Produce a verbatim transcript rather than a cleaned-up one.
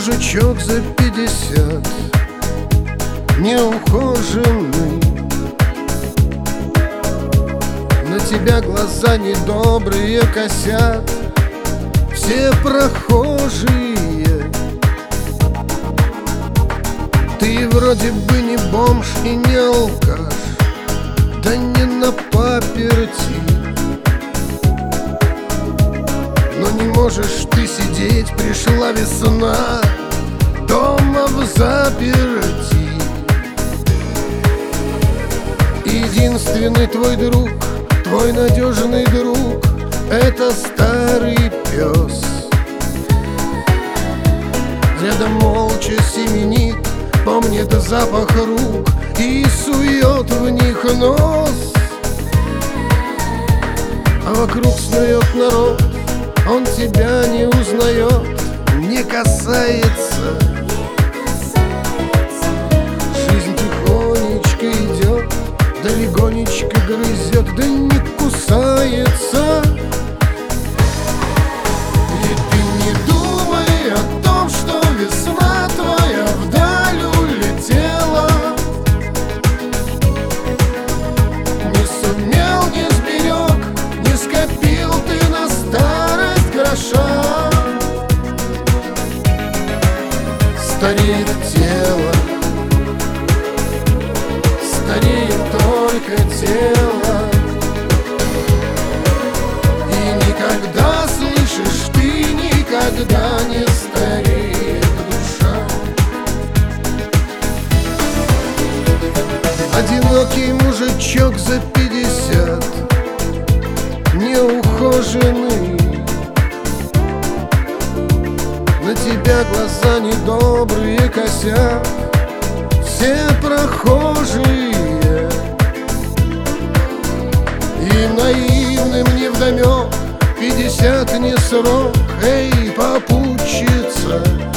мужичок за пятьдесят, неухоженный. На тебя глаза недобрые косят все прохожие. Ты вроде бы не бомж и не алкаш, да не на паперти. Но не можешь ты сидеть, пришла весна, дома в заперти. Единственный твой друг, твой надежный друг — это старый пес. Рядом молча семенит, помнит запах рук и сует в них нос. А вокруг снует народ, он тебя не узнает, не касается. Жизнь тихонечко идет, да легонечко грызет, да не кусается. И ты не думай о том, что весна твоя вдаль улетела. Не сумел, не сберег, не скопил ты на старость гроша. Стареет тело, стареет только тело. И никогда, слышишь, ты никогда не стареет душа. Одинокий мужичок за пятьдесят, неухоженный. На тебя глаза недобрые косят все прохожие. И наивным невдомек пятьдесят не срок, эй, попутчица.